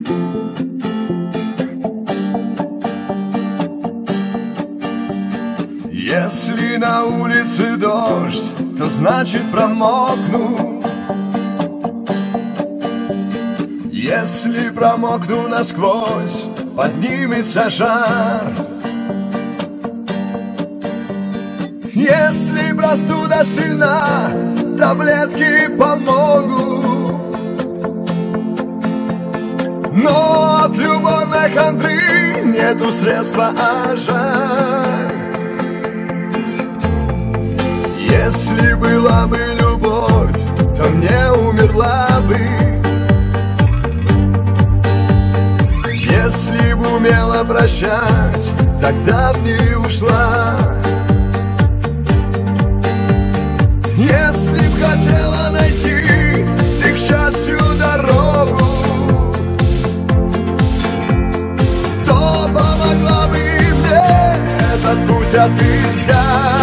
Если на улице дождь, то значит промокну. Если промокну насквозь, поднимется жар. Если простуда сильна, таблетки помогут. Но от любовной хандры нету средства, а жаль. Если была бы любовь, то не умерла бы. Если бы умела прощать, тогда б не ушла. Если б хотела найти ты к счастью дорогу, то помогла бы и мне этот путь отыскать.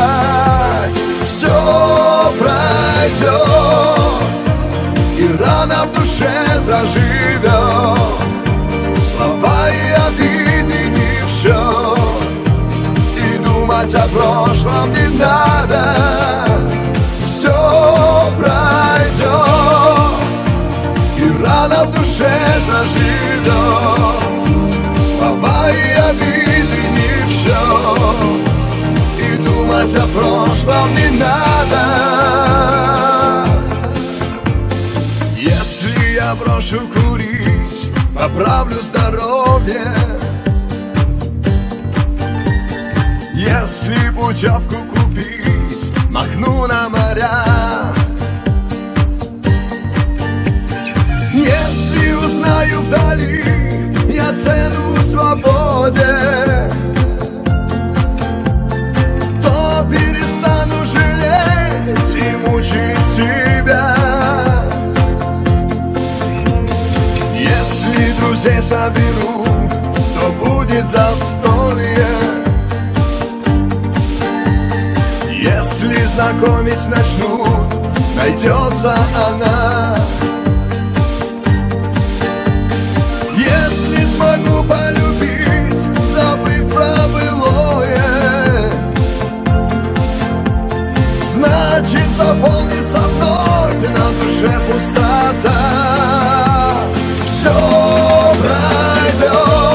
Все пройдет, и рана в душе заживет. Слова и обиды не в счет, и думать о прошлом не надо. Все пройдет, и рана в душе заживет. Слова и обиды не в счет, и думать о прошлом не надо. Если я брошу курить, поправлю здоровье. Если путевку купить, махну на моря. Если узнаю вдали я цену свободе, то перестану жалеть и мучить себя. Если друзей соберу, то будет застолье. Если знакомить начнут, найдется она. Если смогу полюбить, забыв про былое, значит заполнится вновь на душе пустота. Все пройдет,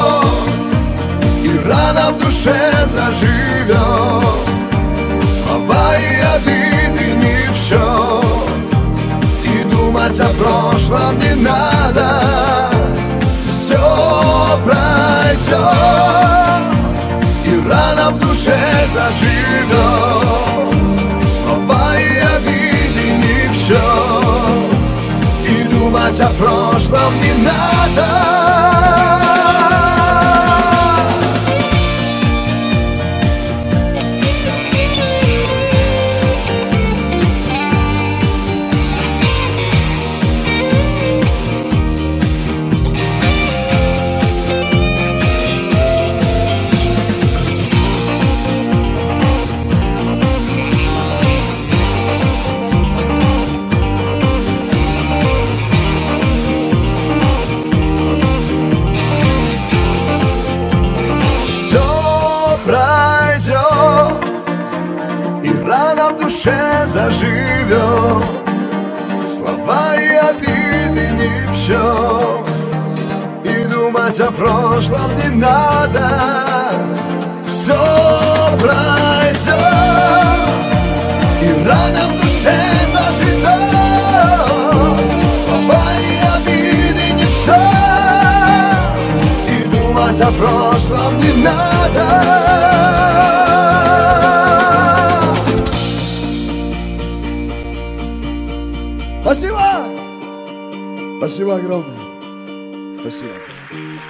и рана в душе заживет. Слова и обиды не в счет, и думать о прошлом не надо. Все пройдет, и рана в душе заживет. Слова и обиды не в счет, и думать о прошлом не надо. Рана в душе заживет. Слова и обиды не в счет, и думать о прошлом не надо. Все пройдет, и рана в душе заживет. Слова и обиды не в счет, и думать о прошлом не надо. Спасибо! Спасибо огромное. Спасибо.